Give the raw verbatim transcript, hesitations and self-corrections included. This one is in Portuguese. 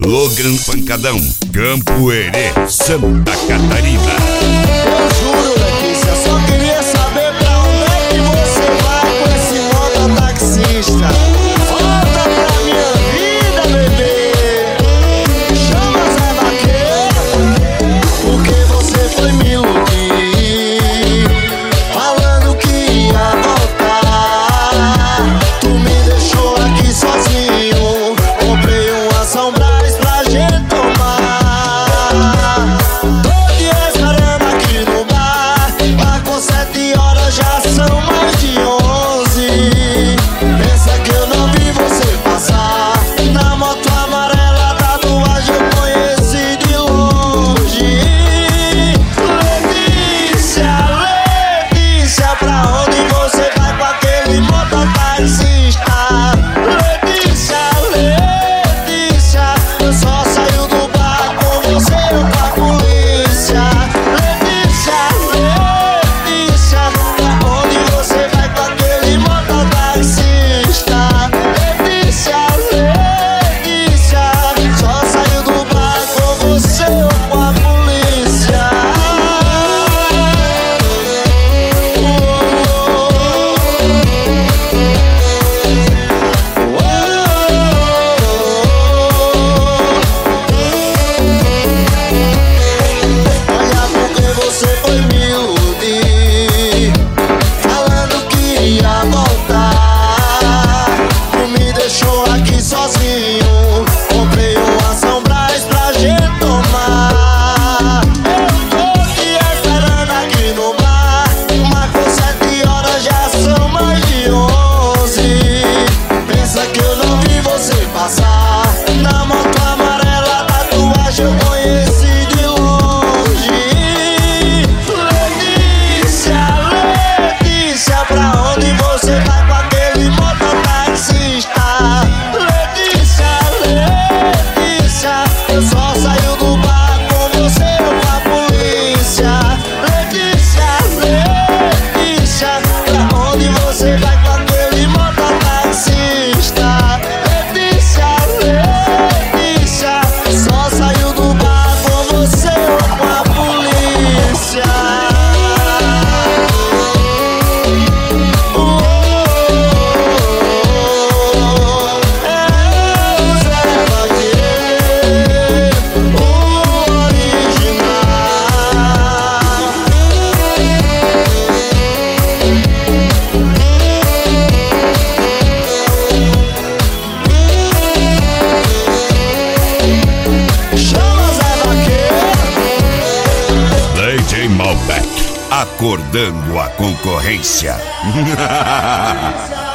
Logan Pancadão, Campo Herê, Santa Catarina. Eu juro, Letícia, só queria saber pra onde é que você vai com esse mototaxista. Volta pra minha vida, bebê. Chama Zé Vaqueiro, porque você foi me iludir, falando que ia voltar. Tu me deixou aqui sozinho, comprei uma São Brás pra gente tomar. Tô te esperando aqui no bar, marcou sete horas, já são mais de onze. Pensa que eu não vi você passar, na moto amarela, tatuagem eu conheci de longe. Letícia, Letícia, pra onde você vai com aquele mototaxista? Letícia, Letícia, eu só saio do bar com você ou com a polícia. Letícia, Letícia, pra onde você vai com aquele mototaxista? Letícia, Letícia, só saio do bar com você ou com a polícia. Olha, porque você foi me iludir, falando que ia voltar. Tu me deixou aqui sozinho, comprei uma São Brás pra gente tomar. Eu tô te esperando aqui no bar, marcou sete horas, já são mais de onze. Pensa que eu não vi você passar, na moto amarela, tatuagem eu conheci de longe. Letícia, Letícia, pra onde você vai com aquele mototaxista? Letícia, Letícia, eu só saio do bar com você ou com a polícia. Letícia, Letícia, pra onde você vai com aquele mototaxista? Letícia, Letícia, só saio do bar com você ou com a polícia. Oh, é o Zé Vaqueiro, o original. Chama Zé Vaqueiro. D J Malbec, acordando a concorrência.